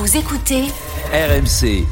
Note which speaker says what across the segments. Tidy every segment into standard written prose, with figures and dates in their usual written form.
Speaker 1: Vous écoutez
Speaker 2: RMC.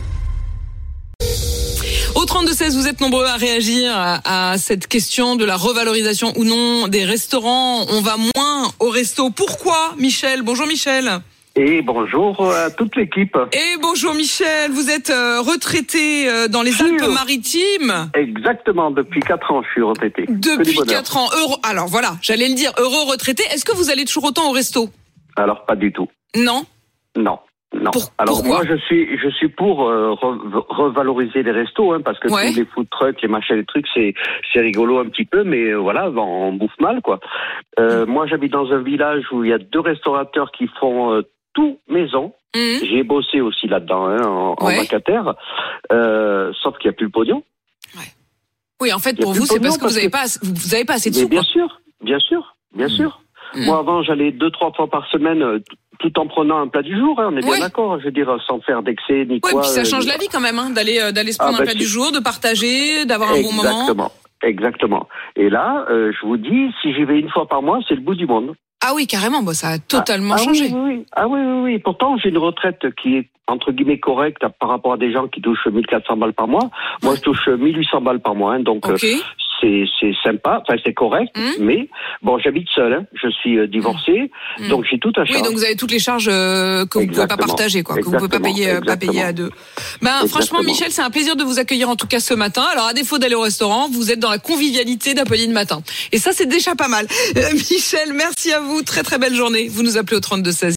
Speaker 3: Au 32-16, vous êtes nombreux à réagir à cette question de la revalorisation ou non des restaurants. On va moins au resto. Pourquoi, Michel ? Bonjour Michel.
Speaker 4: Et bonjour à toute l'équipe.
Speaker 3: Et bonjour Michel, vous êtes retraité dans les Alpes-Maritimes.
Speaker 4: Exactement, depuis 4 ans je suis retraité.
Speaker 3: Depuis 4 ans. Alors voilà, j'allais le dire, heureux retraité. Est-ce que vous allez toujours autant au resto ?
Speaker 4: Alors pas du tout.
Speaker 3: Non ?
Speaker 4: Non. Alors
Speaker 3: pourquoi ?
Speaker 4: moi je suis pour revaloriser les restos, parce que tous les food trucks, les machins, les trucs, c'est rigolo un petit peu, mais voilà, on bouffe mal quoi. Moi j'habite dans un village où il y a 2 restaurateurs qui font tout maison. J'ai bossé aussi là-dedans en vacataire, sauf qu'il n'y a plus le pognon.
Speaker 3: Ouais. Oui, en fait pour vous c'est parce que vous avez pas assez de sous.
Speaker 4: Bien sûr. Moi avant j'allais 2-3 fois par semaine. Tout en prenant un plat du jour, on est bien d'accord, je veux dire, sans faire d'excès ni quoi.
Speaker 3: Oui, puis ça change la vie quand même, d'aller se prendre un plat du jour, de partager, d'avoir un bon moment.
Speaker 4: Exactement. Et là, je vous dis, si j'y vais une fois par mois, c'est le bout du monde.
Speaker 3: Ah oui, carrément, ça a totalement changé.
Speaker 4: Oui. Pourtant, j'ai une retraite qui est, entre guillemets, correcte par rapport à des gens qui touchent 1400 balles par mois. Moi, je touche 1800 balles par mois, donc... C'est sympa, c'est correct, mais bon, j'habite seul, je suis divorcé, donc j'ai tout à charge.
Speaker 3: Oui, donc vous avez toutes les charges que vous pouvez pas partager, que vous pouvez pas payer à 2. Franchement, Michel, c'est un plaisir de vous accueillir en tout cas ce matin. Alors, à défaut d'aller au restaurant, vous êtes dans la convivialité d'Apolline Matin. Et ça, c'est déjà pas mal. Michel, merci à vous. Très, très belle journée. Vous nous appelez au 32-16.